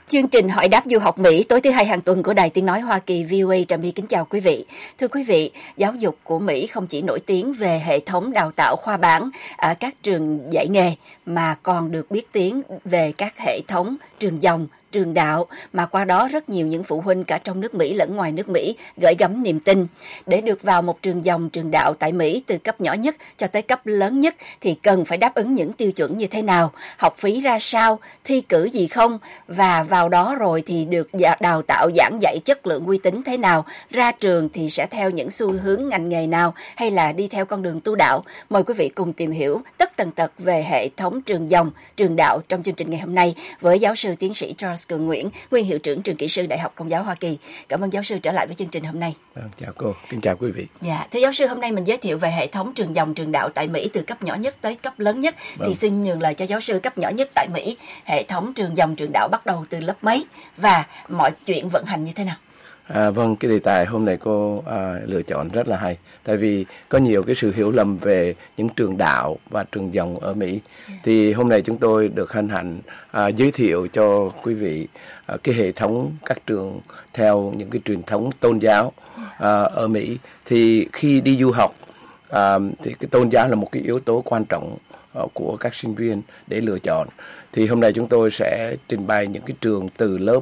Chương trình Hỏi đáp du học Mỹ tối thứ Hai hàng tuần của Đài Tiếng Nói Hoa Kỳ VOA trà my kính chào quý vị. Thưa quý vị, giáo dục của Mỹ không chỉ nổi tiếng về hệ thống đào tạo khoa bảng ở các trường dạy nghề, mà còn được biết tiếng về các hệ thống trường dòng, trường đạo, mà qua đó rất nhiều những phụ huynh cả trong nước Mỹ lẫn ngoài nước Mỹ gửi gắm niềm tin. Để được vào một trường dòng, trường đạo tại Mỹ từ cấp nhỏ nhất cho tới cấp lớn nhất thì cần phải đáp ứng những tiêu chuẩn như thế nào, học phí ra sao, thi cử gì không, và vào đó rồi thì được đào tạo giảng dạy chất lượng uy tín thế nào, ra trường thì sẽ theo những xu hướng ngành nghề nào hay là đi theo con đường tu đạo. Mời quý vị cùng tìm hiểu tất tần tật về hệ thống trường dòng, trường đạo trong chương trình ngày hôm nay với giáo sư tiến sĩ Charles Cường Nguyễn, nguyên hiệu trưởng trường kỹ sư Đại học Công giáo Hoa Kỳ. Cảm ơn giáo sư trở lại với chương trình hôm nay. Chào cô, kính chào quý vị. Dạ, thưa giáo sư, hôm nay mình giới thiệu về hệ thống trường dòng, trường đạo tại Mỹ từ cấp nhỏ nhất tới cấp lớn nhất. Thì xin nhường lời cho giáo sư. Cấp nhỏ nhất tại Mỹ, hệ thống trường dòng, trường đạo bắt đầu từ lớp mấy và mọi chuyện vận hành như thế nào? Vâng, cái đề tài hôm nay cô lựa chọn rất là hay. Tại vì có nhiều cái sự hiểu lầm về những trường đạo và trường dòng ở Mỹ. Thì hôm nay chúng tôi được hân hạnh giới thiệu cho quý vị cái hệ thống các trường theo những cái truyền thống tôn giáo ở Mỹ. Thì khi đi du học thì cái tôn giáo là một cái yếu tố quan trọng của các sinh viên để lựa chọn. Thì hôm nay chúng tôi sẽ trình bày những cái trường từ lớp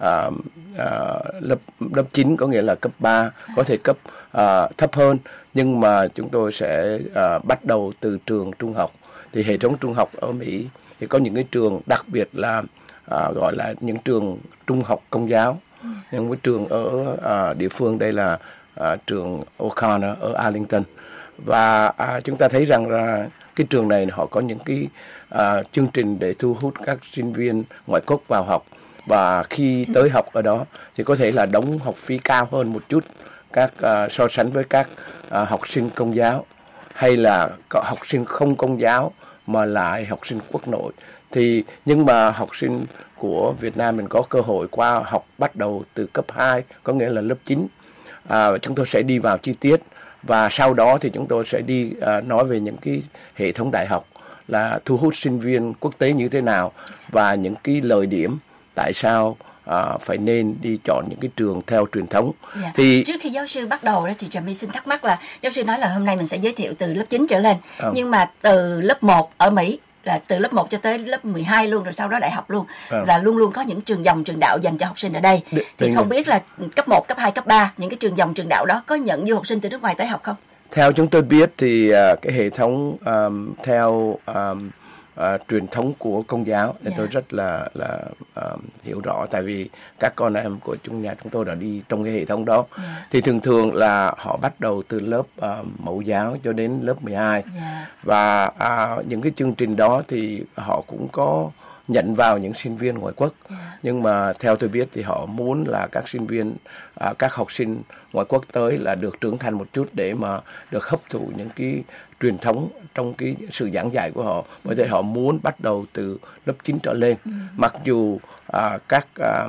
lớp 9, có nghĩa là cấp 3, có thể cấp thấp hơn, nhưng mà chúng tôi sẽ bắt đầu từ trường trung học. Thì hệ thống trung học ở Mỹ thì có những cái trường đặc biệt là gọi là những trường trung học công giáo. Những cái trường ở địa phương đây là trường O'Connor ở Arlington. Và chúng ta thấy rằng là cái trường này họ có những cái chương trình để thu hút các sinh viên ngoại quốc vào học. Và khi tới học ở đó thì có thể là đóng học phí cao hơn một chút so sánh với các học sinh công giáo hay là học sinh không công giáo mà lại học sinh quốc nội. Nhưng mà học sinh của Việt Nam mình có cơ hội qua học bắt đầu từ cấp 2, có nghĩa là lớp 9. Chúng tôi sẽ đi vào chi tiết và sau đó thì chúng tôi sẽ đi nói về những cái hệ thống đại học là thu hút sinh viên quốc tế như thế nào và những cái lợi điểm tại sao phải nên đi chọn những cái trường theo truyền thống. Thì trước khi giáo sư bắt đầu đó thì Trà My xin thắc mắc là giáo sư nói là hôm nay mình sẽ giới thiệu từ lớp 9 trở lên, nhưng mà từ lớp 1 ở Mỹ là từ lớp 1 cho tới lớp 12 luôn, rồi sau đó đại học luôn, và luôn luôn có những trường dòng, trường đạo dành cho học sinh ở đây. Thì không biết là cấp 1, cấp 2, cấp 3 những cái trường dòng, trường đạo đó có nhận du học sinh từ nước ngoài tới học không? Theo chúng tôi biết thì cái hệ thống theo truyền thống của công giáo thì tôi rất là hiểu rõ, tại vì các con em của nhà chúng tôi đã đi trong cái hệ thống đó. Thì thường là họ bắt đầu từ lớp mẫu giáo cho đến lớp 12. Và những cái chương trình đó thì họ cũng có nhận vào những sinh viên ngoại quốc. Nhưng mà theo tôi biết thì họ muốn là các sinh viên, các học sinh ngoại quốc tới là được trưởng thành một chút để mà được hấp thụ những cái truyền thống trong cái sự giảng dạy của họ. Bởi thế họ muốn bắt đầu từ lớp 9 trở lên. Mặc dù các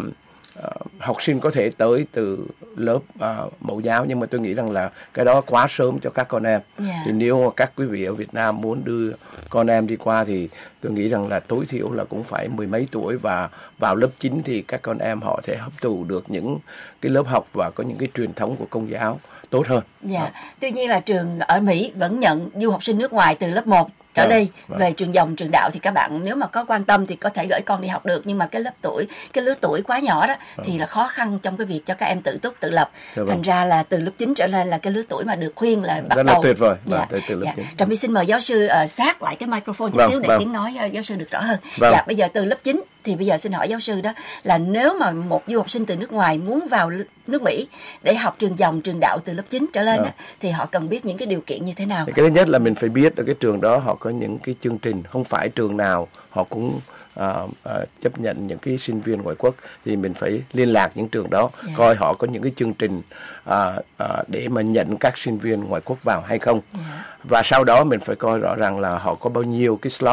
học sinh có thể tới từ lớp mẫu giáo, nhưng mà tôi nghĩ rằng là cái đó quá sớm cho các con em. Thì nếu mà các quý vị ở Việt Nam muốn đưa con em đi qua thì tôi nghĩ rằng là tối thiểu là cũng phải 10 mấy tuổi, và vào lớp 9 thì các con em họ sẽ hấp thụ được những cái lớp học và có những cái truyền thống của công giáo tốt hơn. Tuy nhiên là trường ở Mỹ vẫn nhận du học sinh nước ngoài từ lớp 1 trở đi. Về trường dòng, trường đạo thì các bạn nếu mà có quan tâm thì có thể gửi con đi học được, nhưng mà cái lứa tuổi quá nhỏ đó thì là khó khăn trong cái việc cho các em tự túc tự lập. Thành ra là từ lớp 9 trở lên là cái lứa tuổi mà được khuyên là bắt đầu. Rất là tuyệt vời. Từ lớp 9. Trà My xin mời giáo sư sát lại cái microphone chút xíu để tiếng nói giáo sư được rõ hơn. Bây giờ từ lớp 9 thì bây giờ xin hỏi giáo sư đó là nếu mà một du học sinh từ nước ngoài muốn vào nước Mỹ để học trường dòng, trường đạo từ lớp 9 trở lên thì họ cần biết những cái điều kiện như thế nào? Cái thứ nhất là mình phải biết ở cái trường đó họ có những cái chương trình, không phải trường nào họ cũng chấp nhận những cái sinh viên ngoại quốc, thì mình phải liên lạc những trường đó coi họ có những cái chương trình để mà nhận các sinh viên ngoại quốc vào hay không. Và sau đó mình phải coi rõ ràng là họ có bao nhiêu cái slot,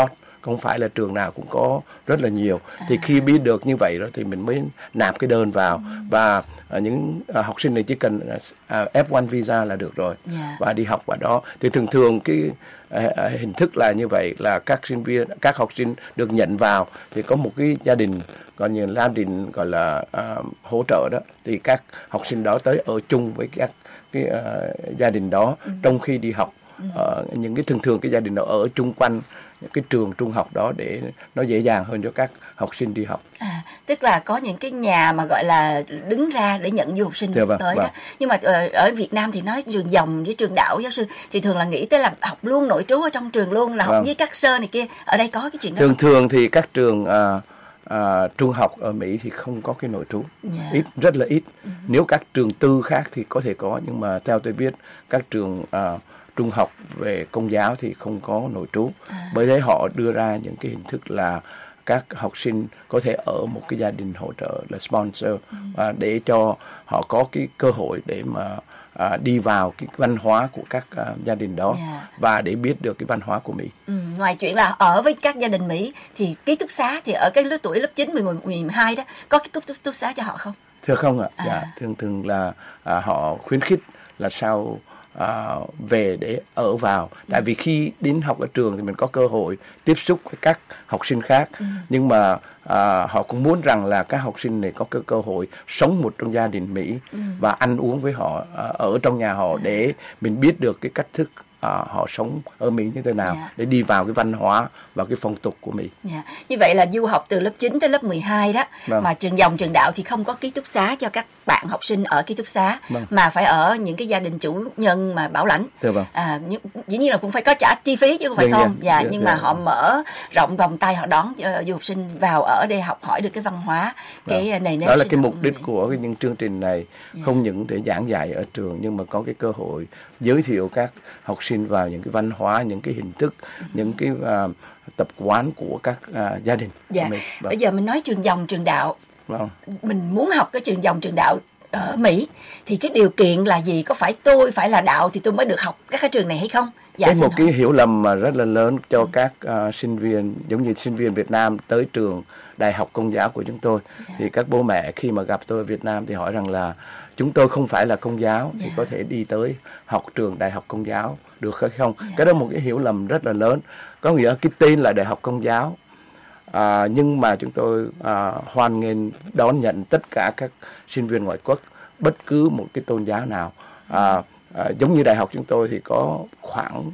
không phải là trường nào cũng có rất là nhiều. Thì khi biết được như vậy đó thì mình mới nạp cái đơn vào, và những học sinh này chỉ cần F1 visa là được rồi, và đi học ở đó. Thì thường cái hình thức là như vậy, là các học sinh được nhận vào thì có một cái gia đình, còn như gia đình gọi là hỗ trợ đó, thì các học sinh đó tới ở chung với các cái gia đình đó trong khi đi học. Những cái thường cái gia đình đó ở chung quanh cái trường trung học đó để nó dễ dàng hơn cho các học sinh đi học. Tức là có những cái nhà mà gọi là đứng ra để nhận du học sinh tới đó. Nhưng mà ở Việt Nam thì nói trường dòng với trường đạo, giáo sư thì thường là nghĩ tới là học luôn nội trú ở trong trường luôn, là học với các sơ này kia. Ở đây có cái chuyện đó thường thì các trường trung học ở Mỹ thì không có cái nội trú, ít, rất là ít. Nếu các trường tư khác thì có thể có, nhưng mà theo tôi biết các trường trung học về công giáo thì không có nội trú. Bởi thế họ đưa ra những cái hình thức là các học sinh có thể ở một cái gia đình hỗ trợ là sponsor, để cho họ có cái cơ hội để mà đi vào cái văn hóa của các gia đình đó, và để biết được cái văn hóa của Mỹ. Ngoài chuyện là ở với các gia đình Mỹ thì ký túc xá thì ở cái lứa tuổi lớp 9, 11, 12 đó có cái ký túc xá cho họ không? Thưa không ạ. Dạ, thường là họ khuyến khích là sau về để ở vào. Tại vì khi đến học ở trường thì mình có cơ hội tiếp xúc với các học sinh khác, nhưng mà họ cũng muốn rằng là các học sinh này có cơ hội sống một trong gia đình Mỹ và ăn uống với họ ở trong nhà họ, để mình biết được cái cách thức họ sống ở Mỹ như thế nào, để đi vào cái văn hóa và cái phong tục của Mỹ. Như vậy là du học từ lớp 9 tới lớp 12 đó, mà trường dòng trường đạo thì không có ký túc xá cho các bạn học sinh ở ký túc xá, mà phải ở những cái gia đình chủ nhân mà bảo lãnh. Dĩ nhiên là cũng phải có trả chi phí chứ không phải không. Nhưng mà họ mở rộng vòng tay, họ đón du học sinh vào ở để học hỏi được cái văn hóa, cái nề nếp. Đó là cái mục đích của những chương trình này, không những để giảng dạy ở trường, nhưng mà có cái cơ hội giới thiệu các học sinh vào những cái văn hóa, những cái hình thức, những cái tập quán của các gia đình. Bây giờ mình nói trường dòng trường đạo. Mình muốn học cái trường dòng trường đạo ở Mỹ thì cái điều kiện là gì? Có phải tôi phải là đạo thì tôi mới được học các cái trường này hay không? Một cái hiểu lầm mà rất là lớn cho các sinh viên, giống như sinh viên Việt Nam tới trường Đại học Công giáo của chúng tôi, thì các bố mẹ khi mà gặp tôi ở Việt Nam thì hỏi rằng là chúng tôi không phải là Công giáo thì có thể đi tới học trường Đại học Công giáo được hay không? Cái đó một cái hiểu lầm rất là lớn. Có nghĩa cái tên là Đại học Công giáo, nhưng mà chúng tôi hoan nghênh đón nhận tất cả các sinh viên ngoại quốc, bất cứ một cái tôn giáo nào. Giống như đại học chúng tôi thì có khoảng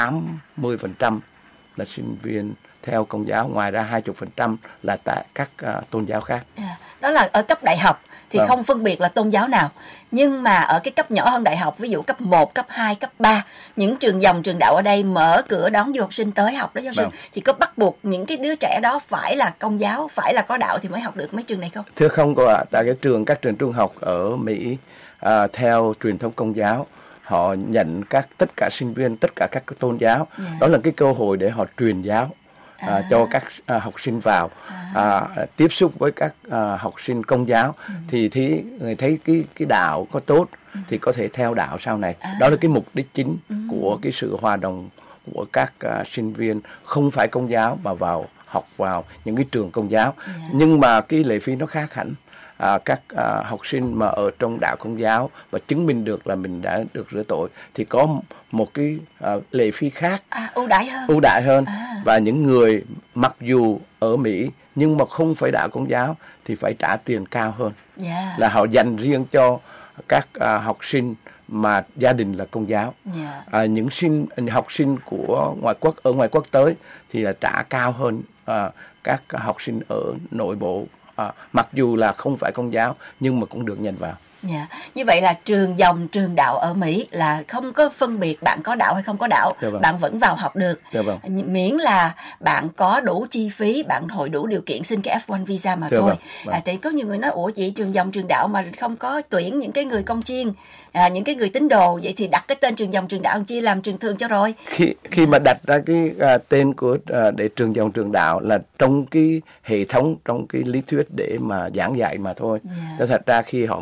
80% là sinh viên theo Công giáo, ngoài ra 20% là tại các tôn giáo khác. Đó là ở cấp đại học thì không phân biệt là tôn giáo nào. Nhưng mà ở cái cấp nhỏ hơn đại học, ví dụ cấp 1, cấp 2, cấp 3, những trường dòng trường đạo ở đây mở cửa đón du học sinh tới học đó giáo sư, thì có bắt buộc những cái đứa trẻ đó phải là Công giáo, phải là có đạo thì mới học được mấy trường này không? Thưa không cô ạ. Tại các trường trung học ở Mỹ theo truyền thống Công giáo, họ nhận tất cả sinh viên, tất cả các tôn giáo. Đó là cái cơ hội để họ truyền giáo cho các học sinh vào, tiếp xúc với các học sinh Công giáo, thì người thấy cái đạo có tốt thì có thể theo đạo sau này. Đó là cái mục đích chính của cái sự hòa đồng của các sinh viên không phải Công giáo mà học vào những cái trường Công giáo. Nhưng mà cái lệ phí nó khác hẳn. Các học sinh mà ở trong đạo Công giáo và chứng minh được là mình đã được rửa tội thì có một cái lệ phí khác, ưu đãi hơn. Và những người mặc dù ở Mỹ nhưng mà không phải đạo Công giáo thì phải trả tiền cao hơn, là họ dành riêng cho các học sinh mà gia đình là Công giáo. Những học sinh của ngoại quốc tới thì là trả cao hơn các học sinh ở nội bộ, mặc dù là không phải Công giáo nhưng mà cũng được nhận vào. Như vậy là trường dòng trường đạo ở Mỹ là không có phân biệt bạn có đạo hay không có đạo, bạn vẫn vào học được, miễn là bạn có đủ chi phí, bạn hội đủ điều kiện xin cái F1 visa mà thôi. Thì có nhiều người nói ủa chị, trường dòng trường đạo mà không có tuyển những cái người công chiên, những cái người tín đồ, vậy thì đặt cái tên trường dòng trường đạo chia làm trường thường cho rồi. Khi mà đặt ra cái tên của để trường dòng trường đạo là trong cái hệ thống, trong cái lý thuyết để mà giảng dạy mà thôi. Thật ra khi họ muốn nhận vào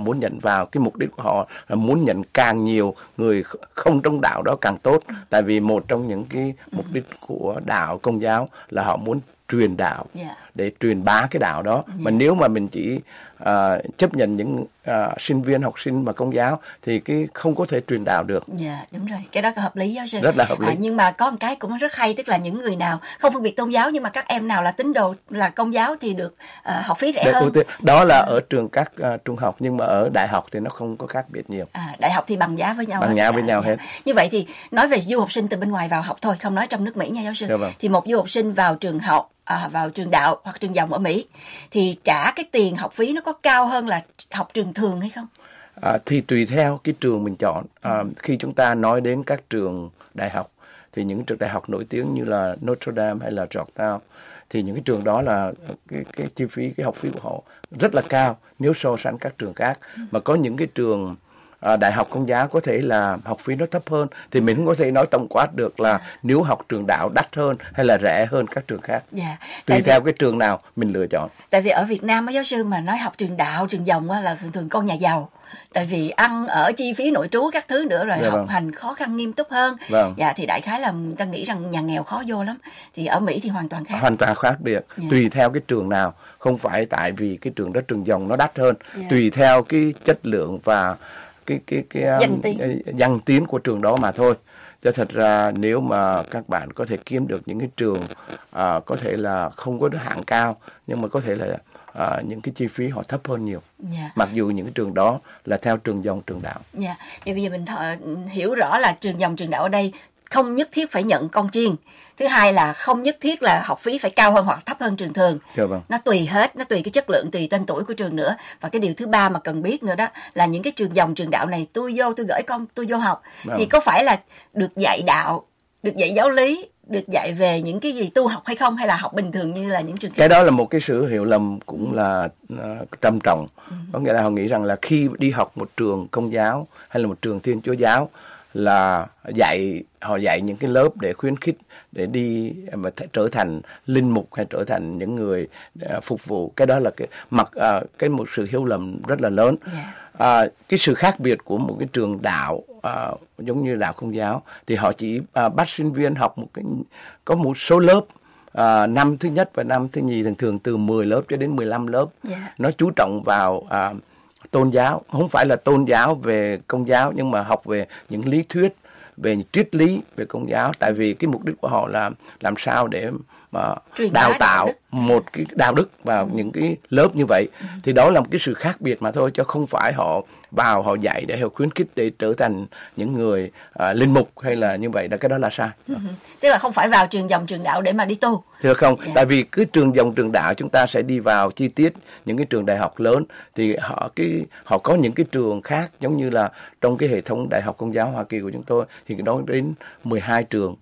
vào cái mục đích của họ là muốn nhận càng nhiều người không trong đạo đó càng tốt. Tại vì một trong những cái mục đích của đạo Công giáo là họ muốn truyền đạo, để truyền bá cái đạo đó. Mà nếu mà mình chỉ chấp nhận những sinh viên, học sinh mà Công giáo thì cái không có thể truyền đạo được. Dạ, đúng rồi, cái đó hợp lý giáo sư. Rất là hợp lý. Nhưng mà có một cái cũng rất hay, tức là những người nào không phân biệt tôn giáo nhưng mà các em nào là tín đồ là Công giáo thì được học phí rẻ hơn. Đó là ở trường các trung học, nhưng mà ở đại học thì nó không có khác biệt nhiều. Đại học thì bằng giá với nhau. Bằng giá với nhau hết. Như vậy thì nói về du học sinh từ bên ngoài vào học thôi, không nói trong nước Mỹ nha giáo sư. Thì một du học sinh vào trường học, vào trường đạo hoặc trường dòng ở Mỹ thì trả cái tiền học phí nó có cao hơn là học trường thường hay không? Thì tùy theo cái trường mình chọn. Khi chúng ta nói đến các trường đại học thì những trường đại học nổi tiếng như là Notre Dame hay là Georgetown thì những cái trường đó là cái chi phí, cái học phí của họ rất là cao nếu so sánh các trường khác. Mà có những cái trường đại học Công giáo có thể là học phí nó thấp hơn, thì mình không có thể nói tổng quát được là nếu học trường đạo đắt hơn hay là rẻ hơn các trường khác. Tùy theo cái trường nào mình lựa chọn. Tại vì ở Việt Nam giáo sư mà nói học trường đạo, trường dòng là thường con nhà giàu. Tại vì ăn ở chi phí nội trú các thứ nữa rồi học hành khó khăn nghiêm túc hơn. Thì đại khái là người ta nghĩ rằng nhà nghèo khó vô lắm. Thì ở Mỹ thì hoàn toàn khác. Hoàn toàn khác biệt. Tùy theo cái trường nào, không phải tại vì cái trường đó trường dòng nó đắt hơn. Tùy theo cái chất lượng và cái danh tiếng của trường đó mà thôi. Cho thật ra nếu mà các bạn có thể kiếm được những cái trường có thể là không có hạng cao nhưng mà có thể là những cái chi phí họ thấp hơn nhiều. Mặc dù những cái trường đó là theo trường dòng, trường đạo. Vậy bây giờ mình hiểu rõ là trường dòng, trường đạo ở đây không nhất thiết phải nhận con chiên. Thứ hai là không nhất thiết là học phí phải cao hơn hoặc thấp hơn trường thường. Nó tùy hết, nó tùy cái chất lượng, tùy tên tuổi của trường nữa. Và cái điều thứ ba mà cần biết nữa đó là những cái trường dòng, trường đạo này tôi gửi con tôi vô học thì có phải là được dạy đạo, được dạy giáo lý, được dạy về những cái gì tu học hay không, hay là học bình thường như là những trường khác? Cái đó là một cái sự hiểu lầm cũng là trầm trọng. Có nghĩa là họ nghĩ rằng là khi đi học một trường Công giáo hay là một trường Thiên Chúa giáo là họ dạy những cái lớp để khuyến khích để đi mà trở thành linh mục hay trở thành những người phục vụ. Cái đó là cái một sự hiểu lầm rất là lớn. Cái sự khác biệt của một cái trường đạo giống như đạo Công giáo thì họ chỉ bắt sinh viên học có một số lớp. Năm thứ nhất và năm thứ nhì thường từ 10 lớp cho đến 15 lớp. Nó chú trọng vào tôn giáo, không phải là tôn giáo về Công giáo nhưng mà học về những lý thuyết, về triết lý về Công giáo. Tại vì cái mục đích của họ là làm sao để mà đào tạo một cái đạo đức vào những cái lớp như vậy. Thì đó là một cái sự khác biệt mà thôi, chứ không phải họ vào họ dạy để họ khuyến khích để trở thành những người linh mục hay là như vậy. Cái đó là sai. Tức là không phải vào trường dòng, trường đạo để mà đi tu. Thưa không, tại vì cứ trường dòng, trường đạo chúng ta sẽ đi vào chi tiết những cái trường đại học lớn thì họ có những cái trường khác, giống như là trong cái hệ thống Đại học Công giáo Hoa Kỳ của chúng tôi thì đó đến 12 trường.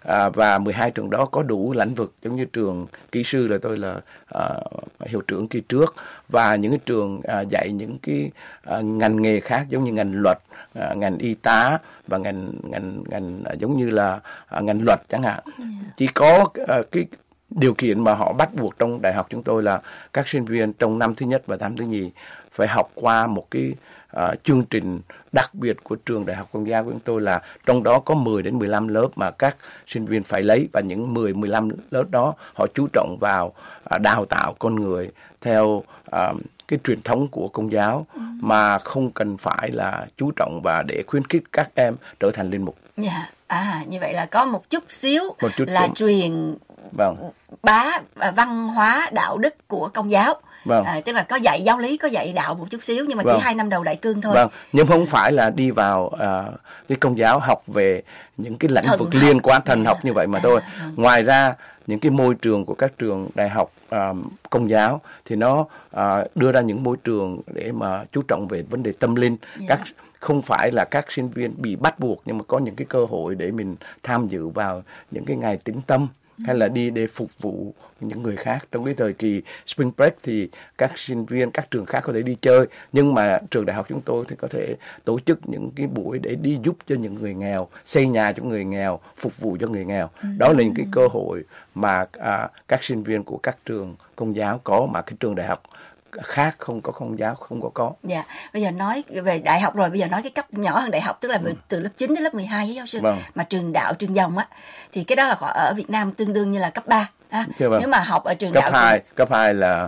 Và 12 trường đó có đủ lĩnh vực, giống như trường kỹ sư là tôi là hiệu trưởng kỳ trước, và những cái trường dạy những cái ngành nghề khác giống như ngành luật, ngành y tá và ngành giống như là ngành luật chẳng hạn. Chỉ có cái điều kiện mà họ bắt buộc trong đại học chúng tôi là các sinh viên trong năm thứ nhất và năm thứ nhì phải học qua một cái chương trình đặc biệt của trường Đại học Công giáo của chúng tôi, là trong đó có 10 đến 15 lớp mà các sinh viên phải lấy, và những 10-15 lớp đó họ chú trọng vào đào tạo con người theo cái truyền thống của Công giáo mà không cần phải là chú trọng và để khuyến khích các em trở thành linh mục. Như vậy là có một chút xíu là truyền bá văn hóa đạo đức của Công giáo. Tức là có dạy giáo lý, có dạy đạo một chút xíu, nhưng mà chỉ 2 năm đầu đại cương thôi. Nhưng không phải là đi vào cái Công giáo học về những cái lĩnh vực liên quan thần học như vậy mà thôi. Ngoài ra những cái môi trường của các trường đại học Công giáo thì nó đưa ra những môi trường để mà chú trọng về vấn đề tâm linh. Không phải là các sinh viên bị bắt buộc, nhưng mà có những cái cơ hội để mình tham dự vào những cái ngày tĩnh tâm hay là đi để phục vụ những người khác. Trong cái thời kỳ Spring Break thì các sinh viên các trường khác có thể đi chơi, nhưng mà trường đại học chúng tôi thì có thể tổ chức những cái buổi để đi giúp cho những người nghèo, xây nhà cho người nghèo, phục vụ cho người nghèo. Đó là những cái cơ hội mà các sinh viên của các trường Công giáo có mà cái trường đại học khác, không có công giáo, không có. Dạ, bây giờ nói về đại học rồi, bây giờ nói cái cấp nhỏ hơn đại học, tức là từ lớp 9 đến lớp 12 với giáo sư. Vâng. Mà trường đạo, trường dòng á, thì cái đó là ở Việt Nam tương đương như là cấp 3. Vâng. Nếu mà học ở trường cấp đạo 2, cấp 2 là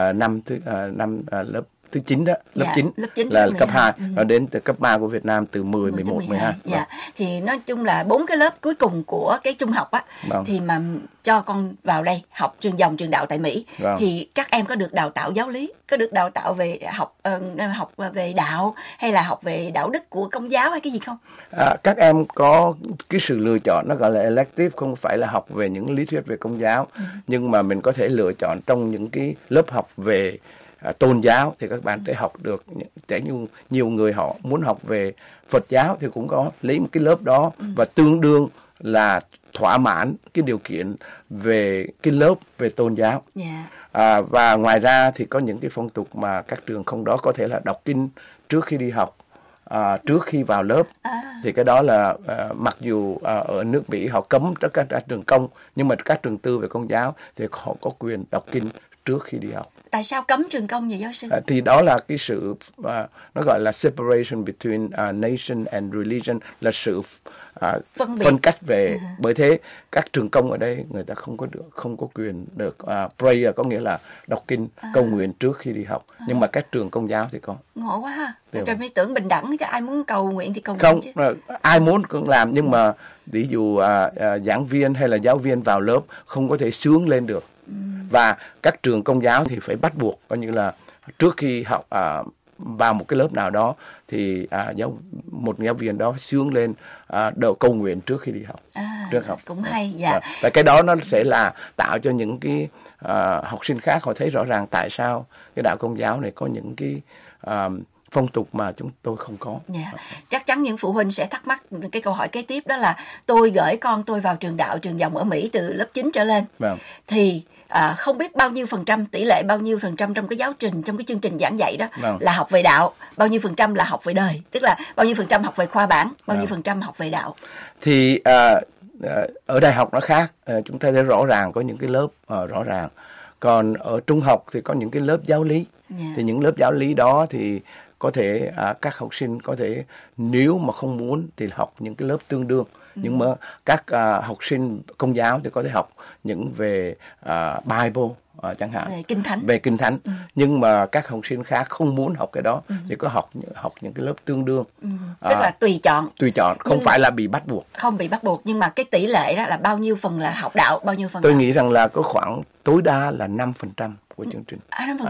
lớp thứ 9 đó, lớp 9 là cấp 2, nó đến từ cấp 3 của Việt Nam từ 10, 11, 12. Dạ. Thì nói chung là 4 cái lớp cuối cùng của cái trung học á, thì mà cho con vào đây học trường dòng, trường đạo tại Mỹ, thì các em có được đào tạo giáo lý, có được đào tạo về học về đạo, hay là học về đạo đức của Công giáo hay cái gì không? Các em có cái sự lựa chọn, nó gọi là elective, không phải là học về những lý thuyết về Công giáo, nhưng mà mình có thể lựa chọn trong những cái lớp học về tôn giáo thì các bạn sẽ học được. Nhiều người họ muốn học về Phật giáo thì cũng có lấy một cái lớp đó, và tương đương là thỏa mãn cái điều kiện về cái lớp về tôn giáo. Và ngoài ra thì có những cái phong tục mà các trường không đó, có thể là đọc kinh trước khi đi học, trước khi vào lớp. Thì cái đó là mặc dù ở nước Mỹ họ cấm tất cả các trường công, nhưng mà các trường tư về Công giáo thì họ có quyền đọc kinh trước khi đi học. Tại sao cấm trường công vậy giáo sư? Thì đó là cái sự nó gọi là separation between nation and religion, là sự phân cách về. Bởi thế các trường công ở đây người ta không có quyền được prayer, có nghĩa là đọc kinh cầu nguyện trước khi đi học, nhưng mà các trường Công giáo thì có. Ngộ quá ha. Trời, mới tưởng bình đẳng, chứ ai muốn cầu nguyện thì cầu nguyện không chứ. Ai muốn cũng làm, nhưng mà ví dụ giảng viên hay là giáo viên vào lớp không có thể xướng lên được. Và các trường Công giáo thì phải bắt buộc, coi như là trước khi học vào một cái lớp nào đó thì một giáo viên đó xướng lên đợi cầu nguyện trước khi đi học. Trước học cũng hay. Dạ. Và cái đó nó sẽ là tạo cho những cái học sinh khác họ thấy rõ ràng tại sao cái đạo Công giáo này có những cái phong tục mà chúng tôi không có. Chắc chắn những phụ huynh sẽ thắc mắc cái câu hỏi kế tiếp, đó là tôi gửi con tôi vào trường đạo, trường dòng ở Mỹ từ lớp 9 trở lên, thì không biết bao nhiêu phần trăm, tỷ lệ bao nhiêu phần trăm trong cái giáo trình, trong cái chương trình giảng dạy đó là học về đạo, bao nhiêu phần trăm là học về đời, tức là bao nhiêu phần trăm học về khoa bản, bao nhiêu phần trăm học về đạo. Thì ở đại học nó khác, chúng ta thấy rõ ràng có những cái lớp rõ ràng. Còn ở trung học thì có những cái lớp giáo lý. Thì những lớp giáo lý đó thì có thể các học sinh có thể, nếu mà không muốn thì học những cái lớp tương đương. Nhưng mà các học sinh Công giáo thì có thể học những về Bible chẳng hạn, về Kinh Thánh. Nhưng mà các học sinh khác không muốn học cái đó thì có học những cái lớp tương đương. Tức là tùy chọn, không phải là bị bắt buộc. Không bị bắt buộc, nhưng mà cái tỷ lệ đó là bao nhiêu phần là học đạo, bao nhiêu phần tôi nghĩ rằng là có khoảng tối đa là 5% của chương trình.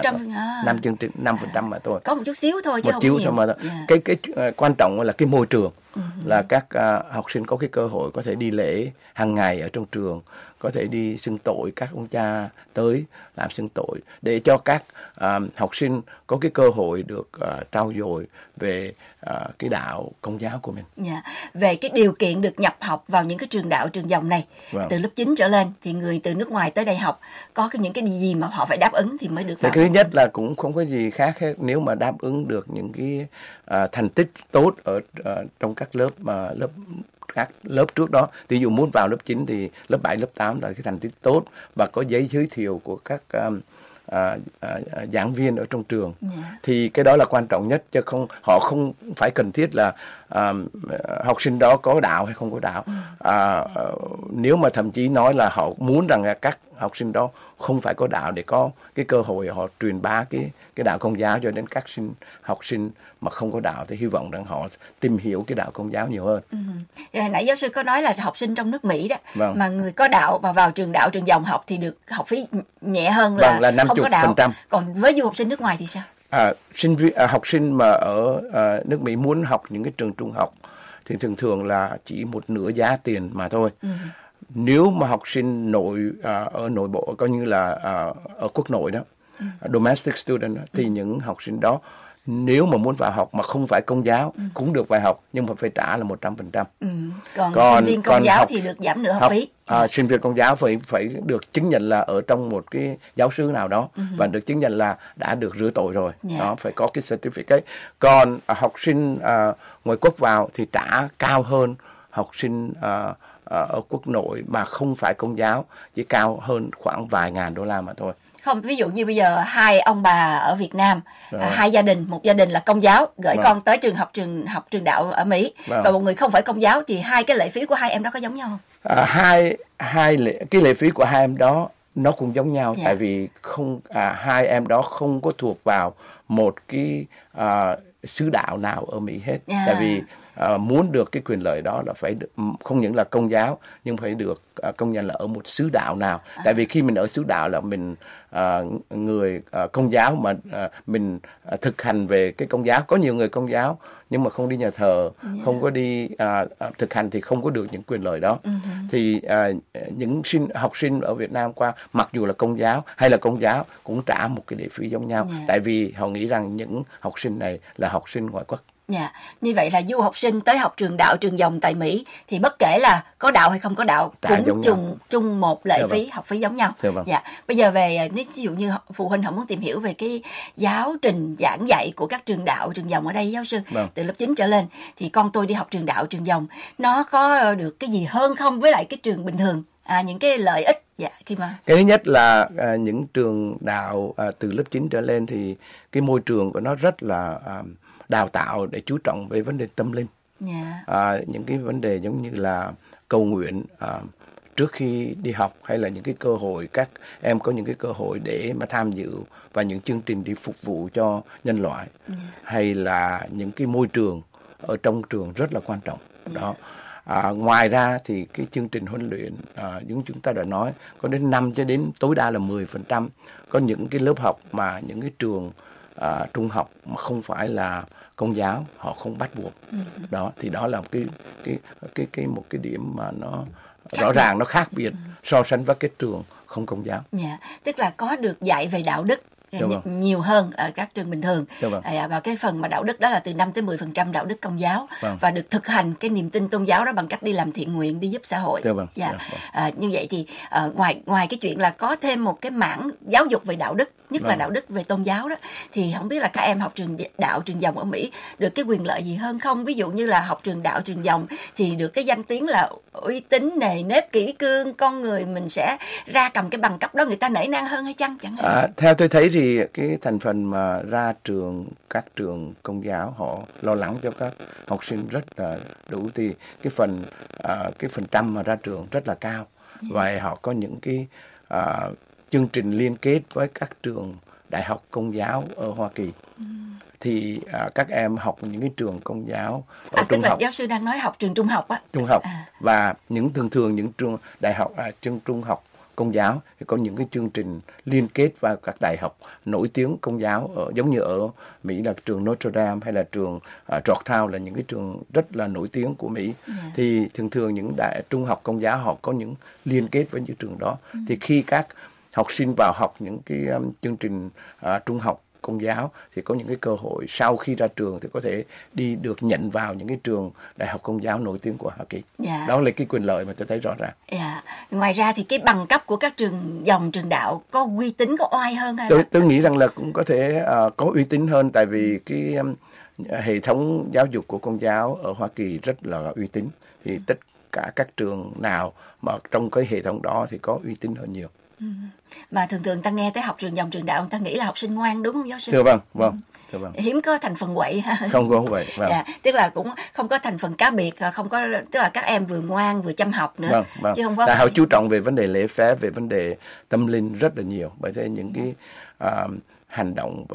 5% mà thôi. Có một chút xíu thôi chứ một không chút nhiều. Mà cái quan trọng là cái môi trường, là các học sinh có cái cơ hội có thể đi lễ hàng ngày ở trong trường, có thể đi xưng tội, các ông cha tới làm xưng tội, để cho các học sinh có cái cơ hội được trau dồi về cái đạo Công giáo của mình. Về cái điều kiện được nhập học vào những cái trường đạo, trường dòng này từ lớp 9 trở lên, thì người từ nước ngoài tới đây học có những cái gì mà họ phải đáp ứng thì mới được vào? Cái thứ nhất là cũng không có gì khác hết. Nếu mà đáp ứng được những cái thành tích tốt ở trong các lớp trước đó, ví dụ muốn vào lớp 9 thì lớp 7, lớp 8 là cái thành tích tốt và có giấy giới thiệu của các giảng viên ở trong trường, thì cái đó là quan trọng nhất, chứ họ không phải cần thiết là học sinh đó có đạo hay không có đạo. Nếu mà thậm chí nói là họ muốn rằng là các học sinh đó không phải có đạo, để có cái cơ hội họ truyền bá cái đạo Công giáo cho đến các học sinh mà không có đạo, thì hy vọng rằng họ tìm hiểu cái đạo Công giáo nhiều hơn. Nãy giáo sư có nói là học sinh trong nước Mỹ đó, mà người có đạo mà vào trường đạo, trường dòng học thì được học phí nhẹ hơn là không có đạo. Còn với du học sinh nước ngoài thì sao? Học sinh mà ở nước Mỹ muốn học những cái trường trung học thì thường là chỉ một nửa giá tiền mà thôi. Nếu mà học sinh ở nội bộ, coi như là ở quốc nội đó, domestic student đó, thì những học sinh đó nếu mà muốn vào học mà không phải Công giáo cũng được vào học, nhưng mà phải trả là 100%. Còn sinh viên Công giáo thì được giảm nửa học phí. Sinh viên Công giáo phải được chứng nhận là ở trong một cái giáo xứ nào đó và được chứng nhận là đã được rửa tội rồi. Đó, phải có cái certificate. Còn học sinh ngoại quốc vào thì trả cao hơn học sinh ở quốc nội mà không phải Công giáo, chỉ cao hơn khoảng vài ngàn đô la mà thôi. Không, ví dụ như bây giờ hai ông bà ở Việt Nam, hai gia đình, một gia đình là công giáo gửi con tới trường trường đạo ở Mỹ, và một người không phải công giáo, thì hai cái lệ phí của hai em đó có giống nhau không? Cái lệ phí của hai em đó nó cũng giống nhau, tại vì hai em đó không có thuộc vào một cái xứ đạo nào ở Mỹ hết. Tại vì muốn được cái quyền lợi đó là phải được, không những là công giáo nhưng phải được công nhận là ở một xứ đạo nào. Tại vì khi mình ở xứ đạo là mình người công giáo mà mình thực hành về cái công giáo. Có nhiều người công giáo nhưng mà không đi nhà thờ, không có đi thực hành thì không có được những quyền lợi đó. Thì những học sinh ở Việt Nam qua, mặc dù là công giáo hay là công giáo, cũng trả một cái lệ phí giống nhau. Tại vì họ nghĩ rằng những học sinh này là học sinh ngoại quốc. Như vậy là du học sinh tới học trường đạo, trường dòng tại Mỹ thì bất kể là có đạo hay không có đạo cũng chung một lệ phí, học phí giống nhau. Bây giờ về ví dụ như phụ huynh họ muốn tìm hiểu về cái giáo trình giảng dạy của các trường đạo, trường dòng ở đây, giáo sư, từ lớp 9 trở lên, thì con tôi đi học trường đạo, trường dòng, nó có được cái gì hơn không với lại cái trường bình thường? Những cái lợi ích. Cái thứ nhất là những trường đạo từ lớp 9 trở lên thì cái môi trường của nó rất là đào tạo để chú trọng về vấn đề tâm linh. Những cái vấn đề giống như là cầu nguyện trước khi đi học, hay là những cái cơ hội các em có những cái cơ hội để mà tham dự vào những chương trình đi phục vụ cho nhân loại, hay là những cái môi trường ở trong trường rất là quan trọng đó. Ngoài ra thì cái chương trình huấn luyện giống chúng ta đã nói có đến 5 cho đến tối đa là 10%. Có những cái lớp học mà những cái trường trung học mà không phải là công giáo họ không bắt buộc. Đó thì đó là một cái điểm mà nó rõ ràng nó khác biệt so sánh với cái trường không công giáo. Tức là có được dạy về đạo đức nhiều hơn ở các trường bình thường. Và cái phần mà đạo đức đó là từ 5 tới 10% đạo đức công giáo, và được thực hành cái niềm tin tôn giáo đó bằng cách đi làm thiện nguyện, đi giúp xã hội. Như vậy thì ngoài cái chuyện là có thêm một cái mảng giáo dục về đạo đức, nhất là đạo đức về tôn giáo đó, thì không biết là các em học trường đạo, trường dòng ở Mỹ được cái quyền lợi gì hơn không? Ví dụ như là học trường đạo, trường dòng thì được cái danh tiếng là uy tín, nề nếp, kỷ cương, con người mình sẽ ra cầm cái bằng cấp đó người ta nể nang hơn hay chăng? Chẳng hạn. Theo tôi thấy thì cái thành phần mà ra trường, các trường công giáo họ lo lắng cho các học sinh rất là đủ, thì cái phần trăm mà ra trường rất là cao. Và họ có những cái chương trình liên kết với các trường đại học công giáo ở Hoa Kỳ. Thì các em học những cái trường công giáo ở trung học. Giáo sư đang nói học trường trung học á. Trung học. Và thường những trường đại học, trường trung học công giáo thì có những cái chương trình liên kết vào các đại học nổi tiếng công giáo, giống như ở Mỹ là trường Notre Dame hay là trường Georgetown, là những cái trường rất là nổi tiếng của Mỹ. Thì thường những trung học công giáo họ có những liên kết với những trường đó. Thì khi các học sinh vào học những cái chương trình trung học công giáo thì có những cái cơ hội sau khi ra trường thì có thể đi được nhận vào những cái trường đại học công giáo nổi tiếng của Hoa Kỳ. Đó là cái quyền lợi mà tôi thấy rõ ràng. Ngoài ra thì cái bằng cấp của các trường dòng, trường đạo có uy tín, có oai hơn hay tôi nghĩ rằng là cũng có thể có uy tín hơn, tại vì cái hệ thống giáo dục của công giáo ở Hoa Kỳ rất là uy tín. Thì tất cả các trường nào mà trong cái hệ thống đó thì có uy tín hơn nhiều. Mà thường ta nghe tới học trường dòng, trường đạo, người ta nghĩ là học sinh ngoan, đúng không giáo sư? Thưa vâng. Hiếm có thành phần quậy ha. Không có vậy. Tức là cũng không có thành phần cá biệt, không có, tức là các em vừa ngoan vừa chăm học nữa. Chứ không có. Họ chú trọng về vấn đề lễ phép, về vấn đề tâm linh rất là nhiều. Bởi thế những cái hành động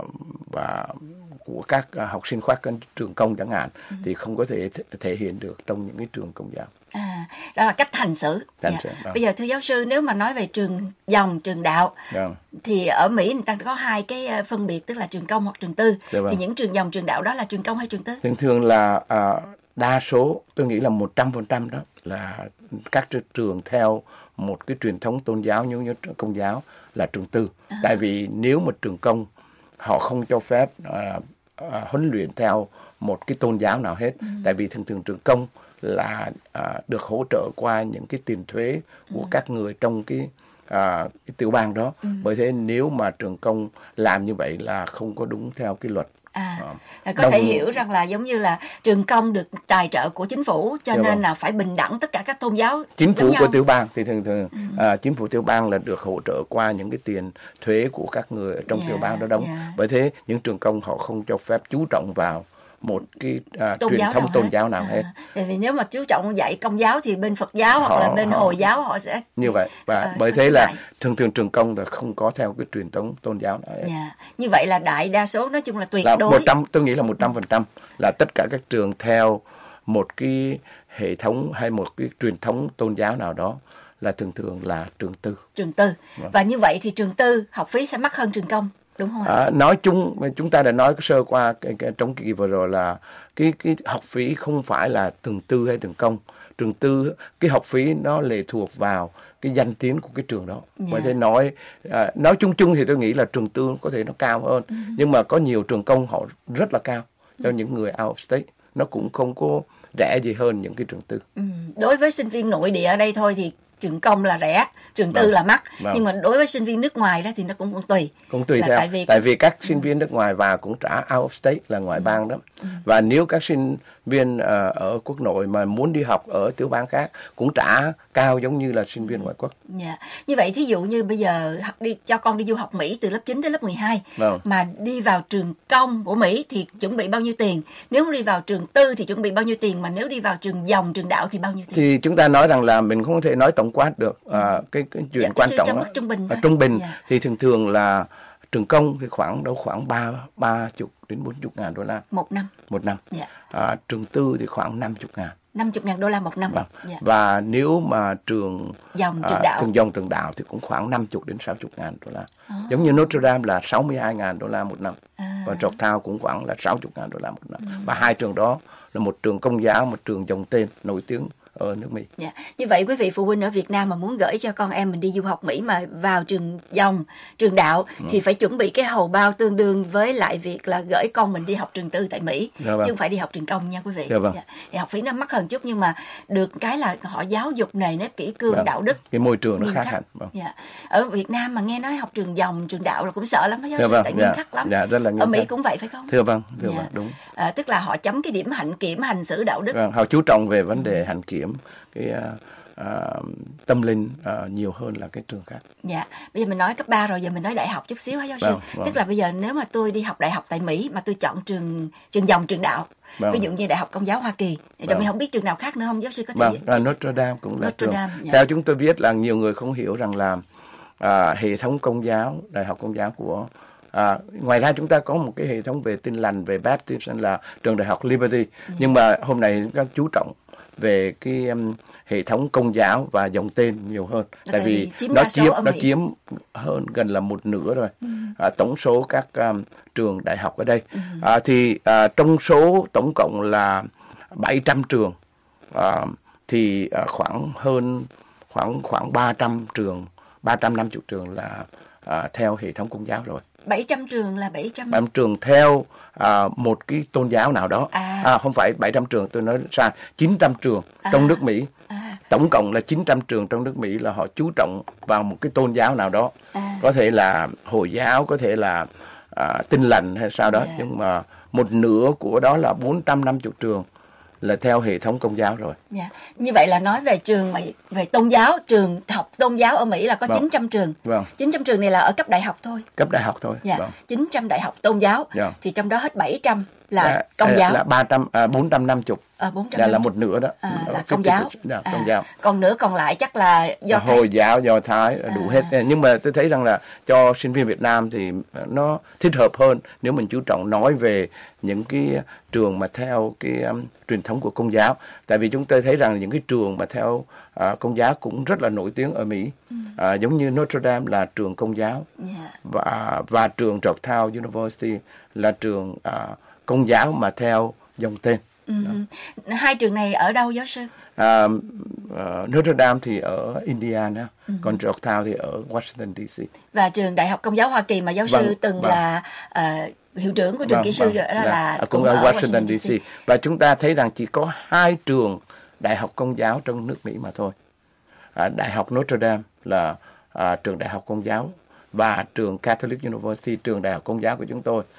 và của các học sinh khác trường công chẳng hạn thì không có thể thể hiện được trong những cái trường công giáo. Đó là cách hành xử. Bây giờ thưa giáo sư, nếu mà nói về trường dòng, trường đạo thì ở Mỹ người ta có hai cái phân biệt, tức là trường công hoặc trường tư. Thì những trường dòng, trường đạo đó là trường công hay trường tư? Thường là đa số, tôi nghĩ là 100% đó là các trường theo một cái truyền thống tôn giáo như công giáo là trường tư. Tại vì nếu một trường công họ không cho phép huấn luyện theo một cái tôn giáo nào hết. Tại vì thường trường công là được hỗ trợ qua những cái tiền thuế của các người trong cái tiểu bang đó. Bởi thế nếu mà trường công làm như vậy là không có đúng theo cái luật Có thể hiểu rằng là giống như là trường công được tài trợ của chính phủ, cho nên là phải bình đẳng tất cả các tôn giáo. Chính phủ của tiểu bang thì thường chính phủ tiểu bang là được hỗ trợ qua những cái tiền thuế của các người ở trong tiểu bang đó đóng. Bởi thế những trường công họ không cho phép chú trọng vào một cái truyền thống tôn giáo nào hết. Tại vì nếu mà chú trọng dạy Công giáo thì bên Phật giáo hoặc là bên Hồi giáo họ sẽ như vậy, và bởi thế là thường trường công là không có theo cái truyền thống tôn giáo nào hết. Như vậy là đại đa số nói chung là tuyệt đối. 100, tôi nghĩ là 100% là tất cả các trường theo một cái hệ thống hay một cái truyền thống tôn giáo nào đó là thường là trường tư. Trường tư. Và như vậy thì trường tư học phí sẽ mắc hơn trường công. Đúng không? Nói chung chúng ta đã nói sơ qua trong kỳ vừa rồi là cái học phí không phải là trường tư hay trường công. Trường tư cái học phí nó lệ thuộc vào cái danh tiếng của cái trường đó. Bởi thế nói chung thì tôi nghĩ là trường tư có thể nó cao hơn, nhưng mà có nhiều trường công họ rất là cao cho những người out of state, nó cũng không có rẻ gì hơn những cái trường tư. Đối với sinh viên nội địa ở đây thôi thì trường công là rẻ, trường tư là mắc. Nhưng mà đối với sinh viên nước ngoài đó thì nó cũng tùy. Cũng tùy theo. Tại vì các sinh viên nước ngoài vào cũng trả out of state là ngoại bang đó. Và nếu các sinh viên ở quốc nội mà muốn đi học ở tiểu bang khác cũng trả cao giống như là sinh viên ngoại quốc. Như vậy thí dụ như bây giờ cho con đi du học Mỹ từ lớp 9 tới lớp 12 mà đi vào trường công của Mỹ thì chuẩn bị bao nhiêu tiền? Nếu đi vào trường tư thì chuẩn bị bao nhiêu tiền? Mà nếu đi vào trường dòng, trường đạo thì bao nhiêu tiền? Thì chúng ta nói rằng là mình không thể nói tổng quát được. Cái chuyện quan trọng đó. Trung bình thì thường là trường công thì khoảng 30 đến 40 ngàn đô la một năm. Trường tư thì khoảng 50 ngàn đô la một năm. Và nếu mà trường dòng, trường đạo thì cũng khoảng 50 đến 60 ngàn đô la. Giống như Notre Dame là 62 ngàn đô la một năm. Và Georgetown cũng khoảng là 60 ngàn đô la một năm. Và hai trường đó là một trường công giáo, một trường dòng tên nổi tiếng ở nước Mỹ. Như vậy quý vị phụ huynh ở Việt Nam mà muốn gửi cho con em mình đi du học Mỹ mà vào trường dòng, trường đạo thì phải chuẩn bị cái hầu bao tương đương với lại việc là gửi con mình đi học trường tư tại Mỹ, chứ không phải đi học trường công nha quý vị. Thì học phí nó mắc hơn chút, nhưng mà được cái là họ giáo dục nề nếp kỷ cương đạo đức. Cái môi trường nó khác hẳn. Ở Việt Nam mà nghe nói học trường dòng, trường đạo là cũng sợ lắm, giáo sư, tại nghiêm khắc lắm. Rất là nghiêm ở Mỹ khắc. Cũng vậy phải không? Thưa vâng, đúng. Tức là họ chấm cái điểm hạnh kiểm hành xử đạo đức. Họ chú trọng về vấn đề hạnh kiểm, cái tâm linh nhiều hơn là cái trường khác. Bây giờ mình nói cấp 3 rồi, giờ mình nói đại học chút xíu hả giáo sư? Tức là bây giờ nếu mà tôi đi học đại học tại Mỹ mà tôi chọn trường dòng, trường đạo, ví dụ như Đại học Công giáo Hoa Kỳ, rồi mình không biết trường nào khác nữa không giáo sư có thể? Notre Dame cũng là trường. Theo chúng tôi biết là nhiều người không hiểu rằng là hệ thống công giáo, Đại học Công giáo của ngoài ra chúng ta có một cái hệ thống về Tin lành, về Baptist là trường Đại học Liberty. Nhưng mà hôm nay chúng ta chú trọng về cái hệ thống công giáo và dòng tên nhiều hơn, tại vì nó chiếm hơn gần là một nửa rồi tổng số các trường đại học ở đây. Trong số tổng cộng là 700 trường thì khoảng 300 trường, 350 trường là theo hệ thống công giáo rồi. 700 trường là 700 trường theo một cái tôn giáo nào đó. Không phải 700 trường, tôi nói sai, 900 trường trong nước Mỹ. Tổng cộng là 900 trường trong nước Mỹ là họ chú trọng vào một cái tôn giáo nào đó. Có thể là Hồi giáo, có thể là Tin lành hay sao đó. Nhưng mà một nửa của đó là 450 trường là theo hệ thống công giáo rồi. Như vậy là nói về trường về tôn giáo, trường học tôn giáo ở Mỹ là có 900 trường. 900 trường này là ở cấp đại học thôi. Cấp đại học thôi. 900 đại học tôn giáo. Thì trong đó hết 700 là công giáo. Là 450. Là một nửa đó. Là công giáo. Công giáo. Còn nửa còn lại chắc là do Hồi giáo, Do Thái, đủ hết. Nhưng mà tôi thấy rằng là cho sinh viên Việt Nam thì nó thích hợp hơn nếu mình chú trọng nói về những cái trường mà theo cái truyền thống của công giáo. Tại vì chúng tôi thấy rằng những cái trường mà theo công giáo cũng rất là nổi tiếng ở Mỹ. Giống như Notre Dame là trường công giáo. Và trường Georgetown University là trường công giáo mà theo dòng tên. Hai trường này ở đâu giáo sư? Notre Dame thì ở Indiana, còn Georgetown thì ở Washington DC. Và trường Đại học Công giáo Hoa Kỳ mà giáo sư từng là hiệu trưởng của trường kỹ sư là cũng ở Washington DC. Và chúng ta thấy rằng chỉ có 2 trường đại học công giáo trong nước Mỹ mà thôi. Đại học Notre Dame là trường đại học công giáo, và trường Catholic University, trường đại học công giáo của chúng tôi.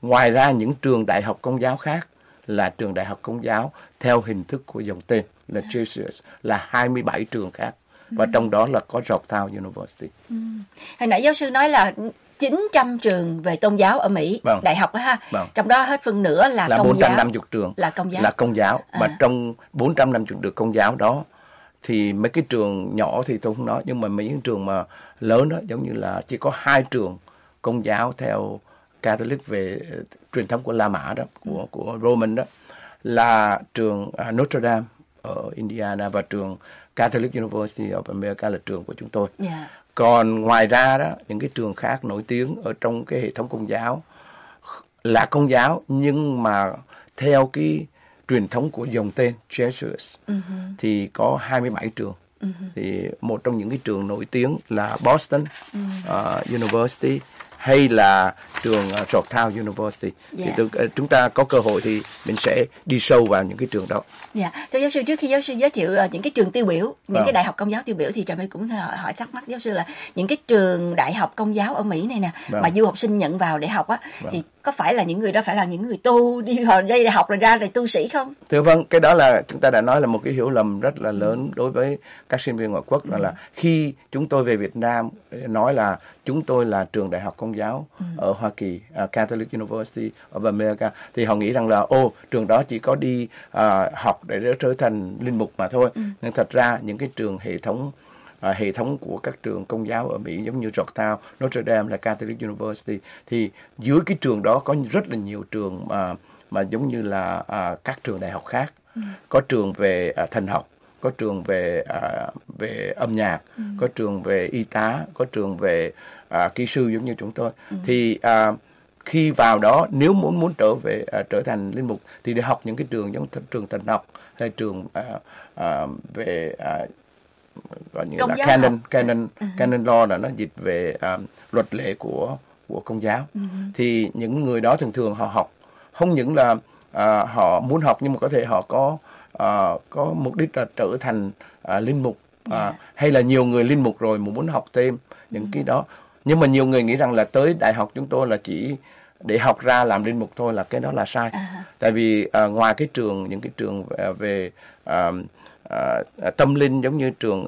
ngoài ra những trường đại học công giáo khác là trường đại học công giáo theo hình thức của dòng tên là Jesuits, là 27 trường khác, và trong đó là có Georgetown University. Hồi nãy giáo sư nói là 900 trường về tôn giáo ở Mỹ, đại học đó ha. Trong đó hết phân nửa là công 450 giáo. trường là công giáo. Là công giáo. Mà trong 450 trường công giáo đó thì mấy cái trường nhỏ thì tôi không nói, nhưng mà mấy cái trường mà lớn đó, giống như là chỉ có 2 trường công giáo theo Catholic về truyền thống của La Mã đó, của Roman đó, là trường Notre Dame ở Indiana và trường Catholic University of America là trường của chúng tôi. Còn ngoài ra đó, những cái trường khác nổi tiếng ở trong cái hệ thống công giáo là công giáo nhưng mà theo cái truyền thống của dòng tên Jesuits thì có 27 trường. Thì một trong những cái trường nổi tiếng là Boston University hay là trường Georgetown University. Thì chúng ta có cơ hội thì mình sẽ đi sâu vào những cái trường đó. Thưa giáo sư, trước khi giáo sư giới thiệu những cái trường tiêu biểu, những cái đại học công giáo tiêu biểu, thì Trà My cũng hỏi thắc mắc giáo sư là những cái trường đại học công giáo ở Mỹ này nè, mà du học sinh nhận vào để học á, thì có phải là những người đó phải là những người tu, đi vào đây để học rồi ra là tu sĩ không? Thưa vâng, cái đó là chúng ta đã nói là một cái hiểu lầm rất là lớn đối với các sinh viên ngoại quốc, là khi chúng tôi về Việt Nam nói là chúng tôi là trường đại học công giáo ở Hoa Kỳ, Catholic University of America, thì họ nghĩ rằng là trường đó chỉ có đi học để trở thành linh mục mà thôi. Nhưng thật ra những cái trường hệ thống của các trường công giáo ở Mỹ giống như Georgetown, Notre Dame là Catholic University, thì dưới cái trường đó có rất là nhiều trường mà giống như là các trường đại học khác. Có trường về thần học, có trường về âm nhạc, có trường về y tá, có trường về kỹ sư giống như chúng tôi. Thì khi vào đó, nếu muốn trở thành linh mục thì để học những cái trường giống trường thần học hay trường về gọi như là canon law, là nó dịch về luật lệ của công giáo. Thì những người đó thường họ học không những là họ muốn học, nhưng mà có thể họ có mục đích là trở thành linh mục, hay là nhiều người linh mục rồi mà muốn học thêm những cái đó. Nhưng mà nhiều người nghĩ rằng là tới đại học chúng tôi là chỉ để học ra làm linh mục thôi, là cái đó là sai. Tại vì ngoài cái trường, những cái trường về tâm linh giống như trường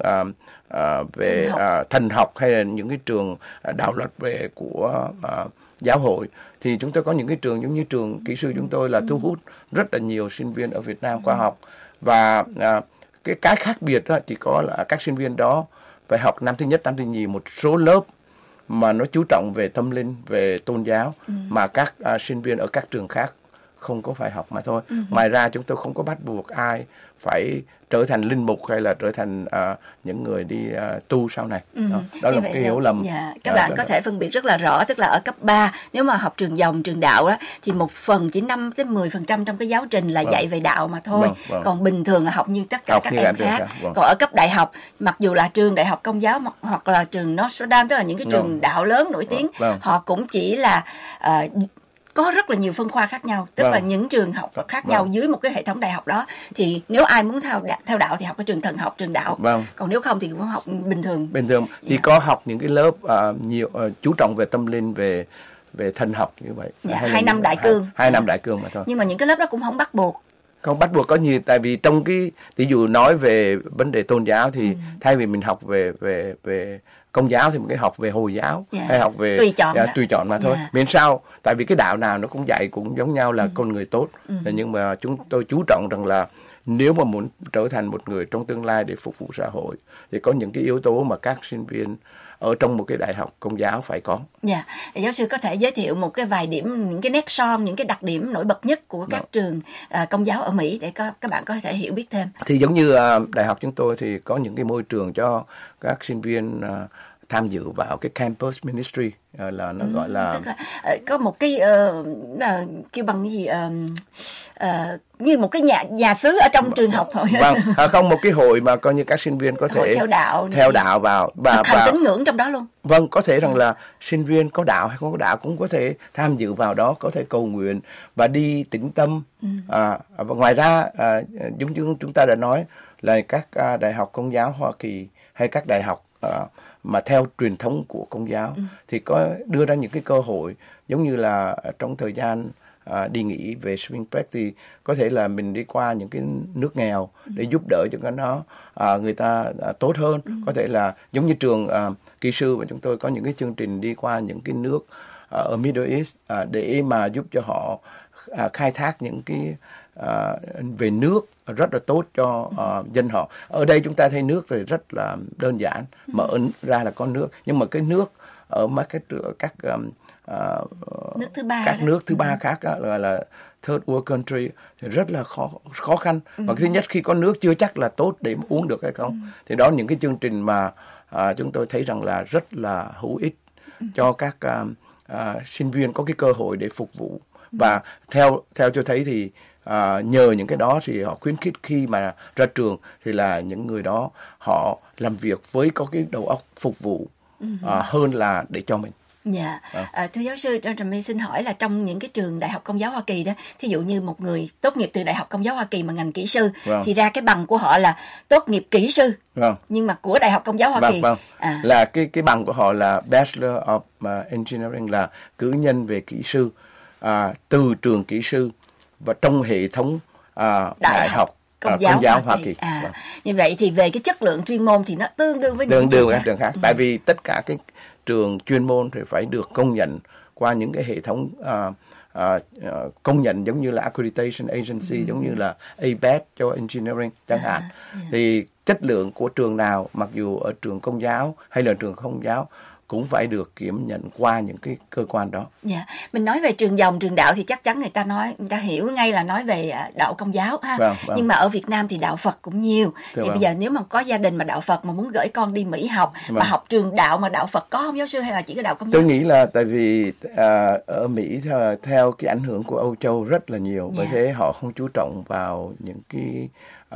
về thần học hay là những cái trường đạo luật về của giáo hội, thì chúng tôi có những cái trường giống như trường kỹ sư chúng tôi là thu hút rất là nhiều sinh viên ở Việt Nam qua học. Và cái khác biệt đó chỉ có là các sinh viên đó phải học năm thứ nhất, năm thứ nhì một số lớp mà nó chú trọng về tâm linh, về tôn giáo, mà các sinh viên ở các trường khác không có phải học mà thôi. Ngoài ra chúng tôi không có bắt buộc ai phải trở thành linh mục hay là trở thành những người đi tu sau này. Đó là một cái hiểu lầm. Các bạn có thể phân biệt rất là rõ, tức là ở cấp 3 nếu mà học trường dòng, trường đạo đó, thì một phần chỉ 5-10% trong cái giáo trình là dạy về đạo mà thôi. Còn bình thường là học như tất cả các em khác. Còn ở cấp đại học, mặc dù là trường đại học công giáo hoặc là trường Notre Dame, tức là những cái trường đạo lớn nổi tiếng, họ cũng chỉ là có rất là nhiều phân khoa khác nhau, tức là những trường học khác nhau dưới một cái hệ thống đại học đó. Thì nếu ai muốn theo đạo thì học cái trường thần học, trường đạo. Còn nếu không thì cũng học bình thường. Thì có học những cái lớp nhiều chú trọng về tâm linh, về thần học như vậy. 2 năm đại cương. 2 năm đại cương mà thôi. Nhưng mà những cái lớp đó cũng không bắt buộc. Không bắt buộc có nhiều, tại vì trong cái ví dụ nói về vấn đề tôn giáo thì thay vì mình học về công giáo thì mình cái học về Hồi giáo hay học về tùy chọn mà thôi. Miễn sao, tại vì cái đạo nào nó cũng dạy cũng giống nhau là con người tốt. Nhưng mà chúng tôi chú trọng rằng là nếu mà muốn trở thành một người trong tương lai để phục vụ xã hội thì có những cái yếu tố mà các sinh viên ở trong một cái đại học công giáo phải có. Giáo sư có thể giới thiệu một cái vài điểm, những cái nét son, những cái đặc điểm nổi bật nhất của các trường công giáo ở Mỹ để các bạn có thể hiểu biết thêm. Thì giống như đại học chúng tôi thì có những cái môi trường cho các sinh viên tham dự vào cái campus ministry, là nó gọi là có một cái kêu bằng cái gì như một cái nhà xứ ở trong trường học thôi. Không, một cái hội mà coi như các sinh viên có thể theo đạo vào và tín ngưỡng trong đó luôn. Có thể rằng là sinh viên có đạo hay không có đạo cũng có thể tham dự vào đó, có thể cầu nguyện và đi tĩnh tâm. Và ngoài ra giống như chúng ta đã nói là các đại học công giáo Hoa Kỳ hay các đại học mà theo truyền thống của Công giáo thì có đưa ra những cái cơ hội giống như là trong thời gian đi nghỉ về Spring Break thì có thể là mình đi qua những cái nước nghèo để giúp đỡ cho nó người ta tốt hơn. Có thể là giống như trường kỹ sư mà chúng tôi có những cái chương trình đi qua những cái nước ở Middle East để mà giúp cho họ khai thác những cái về nước rất là tốt cho dân họ. Ở đây chúng ta thấy nước thì rất là đơn giản, mở ra là có nước, nhưng mà cái nước ở các nước thứ ba khác gọi là third world country thì rất là khó khăn. Và thứ nhất, khi có nước chưa chắc là tốt để uống được hay không. Thì đó những cái chương trình mà chúng tôi thấy rằng là rất là hữu ích cho các sinh viên có cái cơ hội để phục vụ. Và theo tôi thấy thì nhờ những cái đó thì họ khuyến khích khi mà ra trường thì là những người đó họ làm việc với có cái đầu óc phục vụ hơn là để cho mình. Dạ, thưa giáo sư, Trà My xin hỏi là trong những cái trường Đại học Công giáo Hoa Kỳ đó, thí dụ như một người tốt nghiệp từ Đại học Công giáo Hoa Kỳ mà ngành kỹ sư, thì ra cái bằng của họ là tốt nghiệp kỹ sư, nhưng mà của Đại học Công giáo Hoa Kỳ. Là cái bằng của họ là Bachelor of Engineering, là cử nhân về kỹ sư từ trường kỹ sư và trong hệ thống Đại học Công giáo Hoa Kỳ. Như vậy thì về cái chất lượng chuyên môn thì nó tương đương với những trường khác. Tại vì tất cả cái trường chuyên môn thì phải được công nhận qua những cái hệ thống công nhận giống như là Accreditation Agency, giống như là ABET cho Engineering chẳng hạn. Thì chất lượng của trường nào, mặc dù ở trường Công giáo hay là trường Không giáo, cũng phải được kiểm nhận qua những cái cơ quan đó. Dạ, mình nói về trường dòng, trường đạo thì chắc chắn người ta hiểu ngay là nói về đạo Công giáo ha. Nhưng mà ở Việt Nam thì đạo Phật cũng nhiều. Thì bây giờ nếu mà có gia đình mà đạo Phật mà muốn gửi con đi Mỹ học mà học trường đạo mà đạo Phật có không giáo sư, hay là chỉ có đạo Công giáo? Tôi nghĩ là tại vì ở Mỹ theo cái ảnh hưởng của Âu Châu rất là nhiều, bởi thế họ không chú trọng vào những cái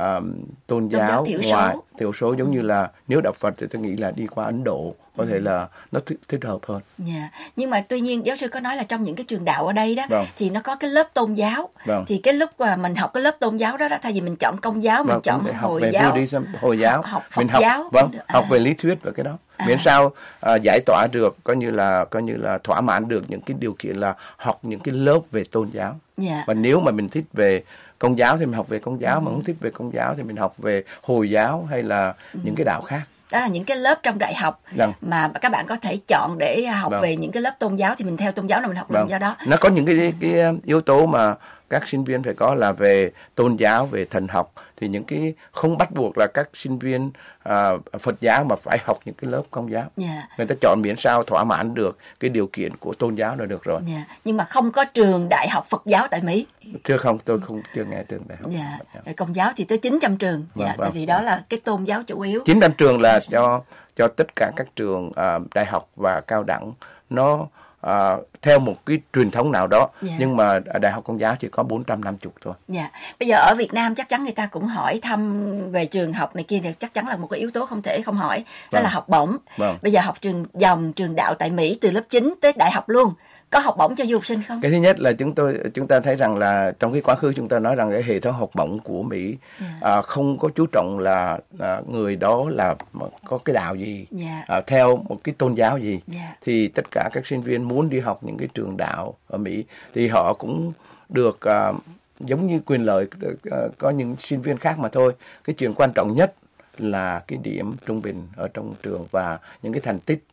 tôn giáo ngoài thiểu số, giống như là nếu đạo Phật thì tôi nghĩ là đi qua Ấn Độ có thể là nó thích hợp hơn. Nhưng mà tuy nhiên giáo sư có nói là trong những cái trường đạo ở đây đó thì nó có cái lớp tôn giáo. Thì cái lúc mà mình học cái lớp tôn giáo đó, thay vì mình chọn Công giáo, mình chọn Hồi giáo, Hồi giáo, học Phật giáo, học về lý thuyết và cái đó. Miễn sao giải tỏa được, coi như là thỏa mãn được những cái điều kiện là học những cái lớp về tôn giáo. Và nếu mà mình thích về Công giáo thì mình học về Công giáo, mà không thích về Công giáo thì mình học về Hồi giáo hay là những cái đạo khác. Đó là những cái lớp trong đại học mà các bạn có thể chọn để học về những cái lớp tôn giáo, thì mình theo tôn giáo là mình học tôn giáo đó. Nó có những cái yếu tố mà các sinh viên phải có là về tôn giáo, về thần học, thì những cái không bắt buộc là các sinh viên Phật giáo mà phải học những cái lớp Công giáo. Người ta chọn miễn sao thỏa mãn được cái điều kiện của tôn giáo là được rồi. Nhưng mà không có trường đại học Phật giáo tại Mỹ. Tôi chưa nghe trường đại học Phật giáo. Công giáo thì tới 900 trường. Tại vì đó là cái tôn giáo chủ yếu. 900 trường là cho tất cả các trường đại học và cao đẳng, nó theo một cái truyền thống nào đó, nhưng mà Đại học Công giáo chỉ có 450 thôi. Bây giờ ở Việt Nam chắc chắn người ta cũng hỏi thăm về trường học này kia, thì chắc chắn là một cái yếu tố không thể không hỏi, đó là học bổng. Bây giờ học trường dòng, trường đạo tại Mỹ từ lớp 9 tới đại học luôn, có học bổng cho du học sinh không? Cái thứ nhất là chúng ta thấy rằng là trong cái quá khứ chúng ta nói rằng cái hệ thống học bổng của Mỹ không có chú trọng là người đó là có cái đạo gì, theo một cái tôn giáo gì. Thì tất cả các sinh viên muốn đi học những cái trường đạo ở Mỹ thì họ cũng được giống như quyền lợi có những sinh viên khác mà thôi. Cái chuyện quan trọng nhất là cái điểm trung bình ở trong trường và những cái thành tích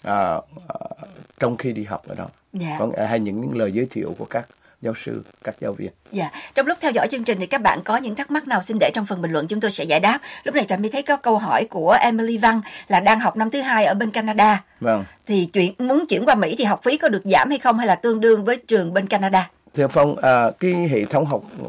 trong khi đi học ở đó. Hay những lời giới thiệu của các giáo sư, các giáo viên. Trong lúc theo dõi chương trình thì các bạn có những thắc mắc nào xin để trong phần bình luận, chúng tôi sẽ giải đáp. Lúc này Trà My thấy có câu hỏi của Emily Văn là đang học năm thứ 2 ở bên Canada. Thì muốn chuyển qua Mỹ thì học phí có được giảm hay không, hay là tương đương với trường bên Canada? Thưa Phong, cái hệ thống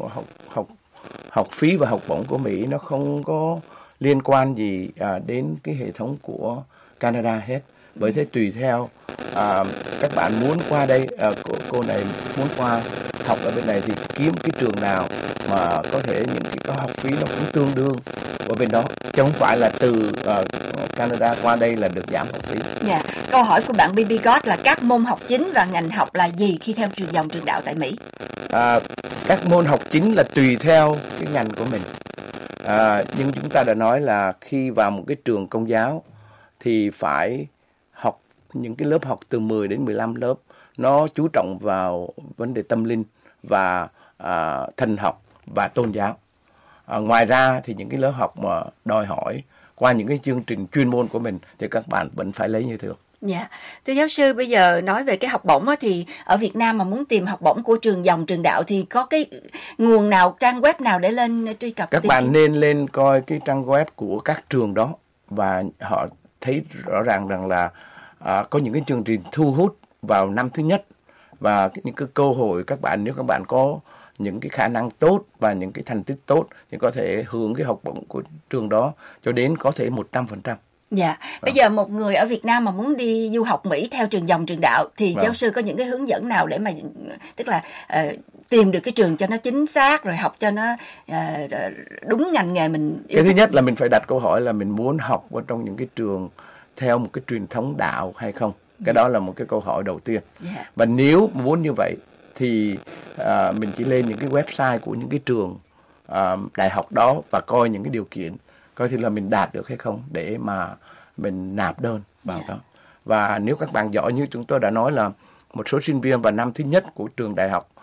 học phí và học bổng của Mỹ nó không có liên quan gì đến cái hệ thống của Canada hết. Bởi thế tùy theo các bạn muốn qua đây, cô này muốn qua học ở bên này thì kiếm cái trường nào mà có thể những cái học phí nó cũng tương đương ở bên đó, chứ không phải là từ Canada qua đây là được giảm học phí. Câu hỏi của bạn BB God là các môn học chính và ngành học là gì khi theo trường dòng, trường đạo tại Mỹ? Các môn học chính là tùy theo cái ngành của mình. Nhưng chúng ta đã nói là khi vào một cái trường Công giáo thì phải học những cái lớp học từ 10 đến 15 lớp. Nó chú trọng vào vấn đề tâm linh và thần học và tôn giáo. Ngoài ra thì những cái lớp học mà đòi hỏi qua những cái chương trình chuyên môn của mình thì các bạn vẫn phải lấy như thường. Dạ, thưa giáo sư, bây giờ nói về cái học bổng á, thì ở Việt Nam mà muốn tìm học bổng của trường dòng trường đạo thì có cái nguồn nào, trang web nào để lên truy cập? Các bạn nên lên coi cái trang web của các trường đó và họ thấy rõ ràng rằng là có những cái chương trình thu hút vào năm thứ nhất và những cái cơ hội các bạn, nếu các bạn có những cái khả năng tốt và những cái thành tích tốt thì có thể hưởng cái học bổng của trường đó cho đến có thể 100%. Dạ, bây giờ một người ở Việt Nam mà muốn đi du học Mỹ theo trường dòng trường đạo thì giáo sư có những cái hướng dẫn nào để mà tức là tìm được cái trường cho nó chính xác rồi học cho nó đúng ngành nghề mình yêu Cái thứ thích? nhất là mình phải đặt câu hỏi là mình muốn học ở trong những cái trường theo một cái truyền thống đạo hay không. Cái đó là một cái câu hỏi đầu tiên. Và nếu muốn như vậy thì mình chỉ lên những cái website của những cái trường đại học đó và coi những cái điều kiện, coi thì là mình đạt được hay không để mà mình nạp đơn vào đó. Và nếu các bạn giỏi như chúng tôi đã nói là một số sinh viên vào năm thứ nhất của trường đại học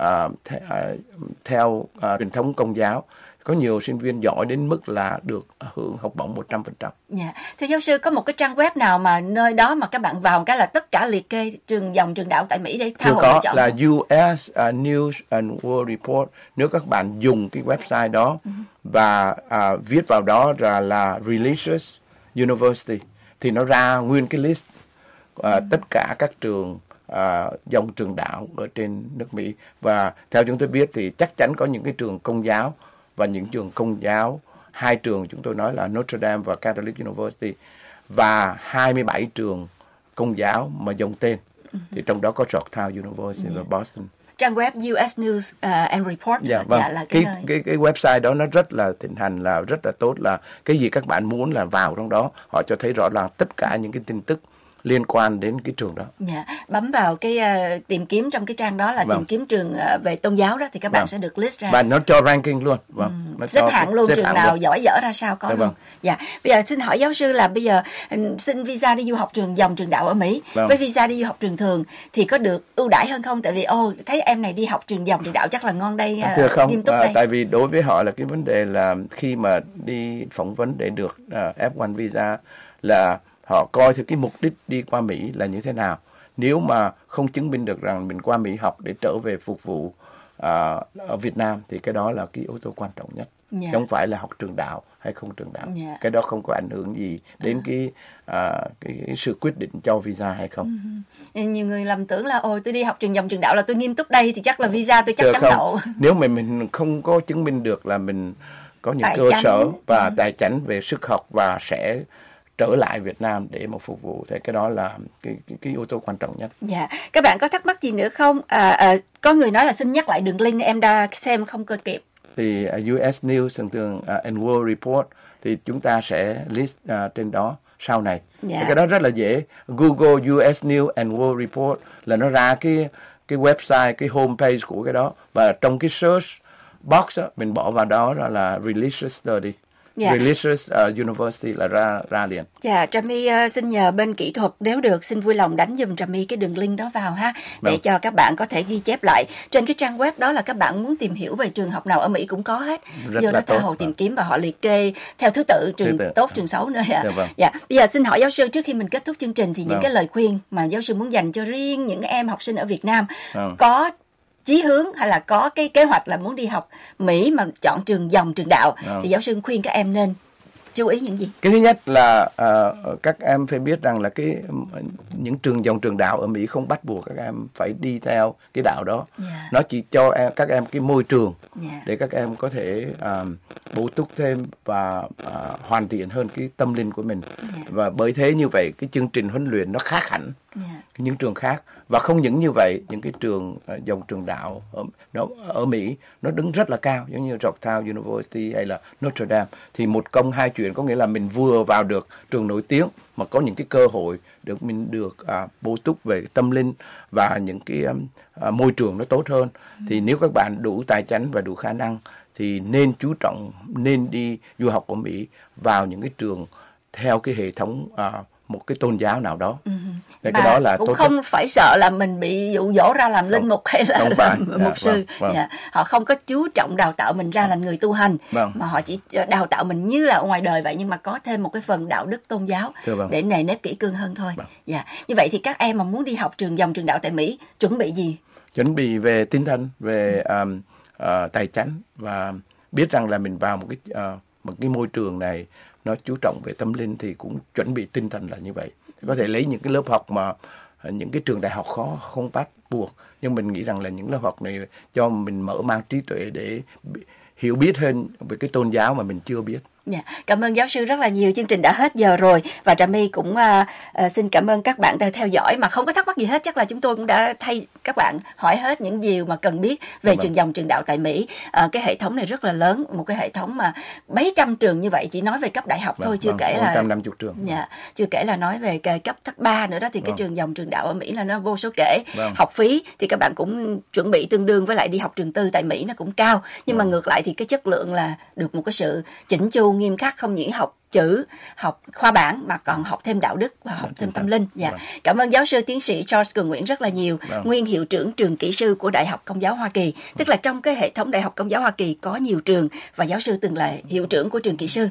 theo truyền thống Công giáo, có nhiều sinh viên giỏi đến mức là được hưởng học bổng 100%. Dạ. Thưa giáo sư, có một cái trang web nào mà nơi đó mà các bạn vào cái là tất cả liệt kê trường dòng trường đạo tại Mỹ để tha hồ lựa chọn? Là US News and World Report. Nếu các bạn dùng cái website đó và viết vào đó là Religious University thì nó ra nguyên cái list tất cả các trường dòng trường đạo ở trên nước Mỹ. Và theo chúng tôi biết thì chắc chắn có những cái trường Công giáo và những trường Công giáo, 2 trường chúng tôi nói là Notre Dame và Catholic University, và 27 trường Công giáo mà dòng tên. Thì trong đó có Georgetown University và Boston. Trang web US News and Report vâng. là cái website đó nó rất là thịnh hành, là rất là tốt, là cái gì các bạn muốn là vào trong đó, họ cho thấy rõ ràng tất cả những cái tin tức liên quan đến cái trường đó. Dạ, bấm vào cái tìm kiếm trong cái trang đó là tìm kiếm trường về tôn giáo đó thì các bạn sẽ được list ra. Và nó cho ranking luôn. Xếp hạng luôn, trường nào giỏi dở ra sao có luôn. Dạ, bây giờ xin hỏi giáo sư là bây giờ xin visa đi du học trường dòng trường đạo ở Mỹ với visa đi du học trường thường thì có được ưu đãi hơn không? Tại vì thấy em này đi học trường dòng trường đạo chắc là ngon đây, nghiêm túc đây. Tại vì đối với họ là cái vấn đề là khi mà đi phỏng vấn để được F1 visa là họ coi theo cái mục đích đi qua Mỹ là như thế nào. Nếu mà không chứng minh được rằng mình qua Mỹ học để trở về phục vụ ở Việt Nam thì cái đó là cái yếu tố quan trọng nhất. Không phải là học trường đạo hay không trường đạo. Cái đó không có ảnh hưởng gì đến cái sự quyết định cho visa hay không. Nhiều người lầm tưởng là tôi đi học trường dòng trường đạo là tôi nghiêm túc đây thì chắc là visa tôi chắc chắn đậu. Nếu mà mình không có chứng minh được là mình có những cơ sở và tài chánh về sức học và sẽ trở lại Việt Nam để mà phục vụ thì cái đó là cái yếu tố quan trọng nhất. Dạ, các bạn có thắc mắc gì nữa không? Có người nói là xin nhắc lại đường link, em đã xem không cơ kịp. Thì US News and World Report thì chúng ta sẽ list trên đó sau này. Thì cái đó rất là dễ. Google US News and World Report là nó ra cái website, cái homepage của cái đó, và trong cái search box đó, mình bỏ vào đó là Religious Study. Religious University là ra liền. Dạ, Trà My xin nhờ bên kỹ thuật nếu được xin vui lòng đánh giùm Trà My cái đường link đó vào ha, để cho các bạn có thể ghi chép lại. Trên cái trang web đó là các bạn muốn tìm hiểu về trường học nào ở Mỹ cũng có hết. Vô đó tha hồ tìm kiếm và họ liệt kê theo thứ tự trường tốt, trường xấu nữa. Dạ, bây giờ xin hỏi giáo sư, trước khi mình kết thúc chương trình thì những cái lời khuyên mà giáo sư muốn dành cho riêng những em học sinh ở Việt Nam có chí hướng hay là có cái kế hoạch là muốn đi học Mỹ mà chọn trường dòng trường đạo thì giáo sư khuyên các em nên chú ý những gì? Cái thứ nhất là các em phải biết rằng là những trường dòng trường đạo ở Mỹ không bắt buộc các em phải đi theo cái đạo đó. Nó chỉ cho các em cái môi trường để các em có thể bổ túc thêm và hoàn thiện hơn cái tâm linh của mình. Và bởi thế như vậy cái chương trình huấn luyện nó khác hẳn những trường khác. Và không những như vậy, những cái trường dòng trường đạo ở Mỹ nó đứng rất là cao, giống như Georgetown University hay là Notre Dame. Thì một công hai chuyện, có nghĩa là mình vừa vào được trường nổi tiếng mà có những cái cơ hội mình được bổ túc về tâm linh và những cái môi trường nó tốt hơn. Thì nếu các bạn đủ tài chánh và đủ khả năng thì nên chú trọng, nên đi du học ở Mỹ vào những cái trường theo cái hệ thống một cái tôn giáo nào đó. Và cái đó là cũng tốt không nhất. phải sợ là mình bị dụ dỗ ra làm linh mục hay là làm mục sư. Họ không có chú trọng đào tạo mình ra là người tu hành, mà họ chỉ đào tạo mình như là ở ngoài đời vậy, nhưng mà có thêm một cái phần đạo đức tôn giáo để nề nếp kỹ cương hơn thôi. Như vậy thì các em mà muốn đi học dòng trường đạo tại Mỹ chuẩn bị gì? Chuẩn bị về tinh thần, về tài chánh, và biết rằng là mình vào một cái môi trường này nó chú trọng về tâm linh, thì cũng chuẩn bị tinh thần là như vậy. Có thể lấy những cái lớp học mà những cái trường đại học khó không bắt buộc, nhưng mình nghĩ rằng là những lớp học này cho mình mở mang trí tuệ để hiểu biết hơn về cái tôn giáo mà mình chưa biết. Cảm ơn giáo sư rất là nhiều. Chương trình đã hết giờ rồi, và Trà My cũng xin cảm ơn các bạn đã theo dõi. Mà không có thắc mắc gì hết, chắc là chúng tôi cũng đã thay các bạn hỏi hết những điều mà cần biết về trường đạo tại Mỹ. Cái hệ thống này rất là lớn, một cái hệ thống mà mấy trăm trường như vậy, chỉ nói về cấp đại học thôi, chưa kể là 150 trường. Chưa kể là nói về cấp 3 nữa đó, thì cái trường đạo ở Mỹ là nó vô số kể. Học phí thì các bạn cũng chuẩn bị tương đương với lại đi học trường tư tại Mỹ, nó cũng cao, nhưng mà ngược lại thì cái chất lượng là được một cái sự chỉnh chu nghiêm khắc, không những học chữ, học khoa bản mà còn học thêm đạo đức và học thêm tâm linh. Cảm ơn giáo sư tiến sĩ Charles Cường Nguyễn rất là nhiều, nguyên hiệu trưởng trường kỹ sư của Đại học Công giáo Hoa Kỳ. Tức là trong cái hệ thống Đại học Công giáo Hoa Kỳ có nhiều trường, và giáo sư từng là hiệu trưởng của trường kỹ sư.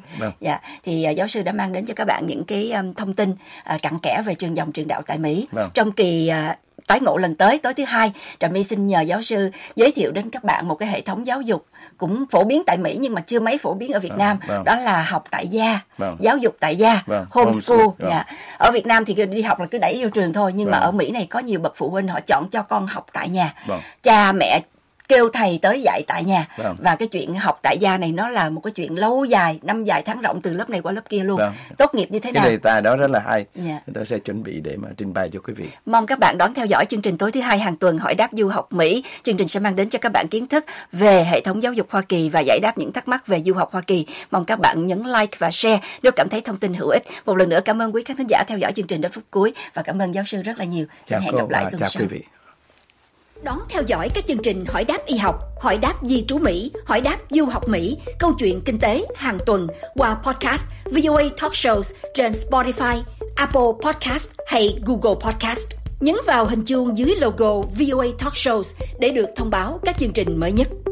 Thì giáo sư đã mang đến cho các bạn những cái thông tin cặn kẽ về trường đạo tại Mỹ. Trong kỳ tái ngộ lần tối thứ 2, Trà My xin nhờ giáo sư giới thiệu đến các bạn một cái hệ thống giáo dục cũng phổ biến tại Mỹ nhưng mà chưa mấy phổ biến ở Việt Nam. Đó là học tại gia, giáo dục tại gia, homeschool. Ở Việt Nam thì đi học là cứ đẩy vô trường thôi, nhưng mà ở Mỹ này có nhiều bậc phụ huynh họ chọn cho con học tại nhà. Cha mẹ kêu thầy tới dạy tại nhà. Và cái chuyện học tại gia này nó là một cái chuyện lâu dài, năm dài tháng rộng, từ lớp này qua lớp kia luôn. Tốt nghiệp như thế nào? Cái đề tài đó rất là hay. Tôi sẽ chuẩn bị để mà trình bày cho quý vị. Mong các bạn đón theo dõi chương trình tối thứ 2 hàng tuần Hỏi đáp du học Mỹ. Chương trình sẽ mang đến cho các bạn kiến thức về hệ thống giáo dục Hoa Kỳ và giải đáp những thắc mắc về du học Hoa Kỳ. Mong các bạn nhấn like và share nếu cảm thấy thông tin hữu ích. Một lần nữa cảm ơn quý khán thính giả theo dõi chương trình đến phút cuối, và cảm ơn giáo sư rất là nhiều. Xin hẹn gặp lại tuần sau. Đón theo dõi các chương trình Hỏi đáp y học, Hỏi đáp di trú Mỹ, Hỏi đáp du học Mỹ, Câu chuyện kinh tế hàng tuần qua podcast VOA Talk Shows trên Spotify, Apple Podcast hay Google Podcast. Nhấn vào hình chuông dưới logo VOA Talk Shows để được thông báo các chương trình mới nhất.